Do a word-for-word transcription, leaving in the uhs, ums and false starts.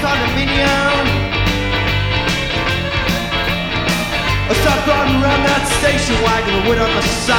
condominium. I start driving around that station wagon with on the side.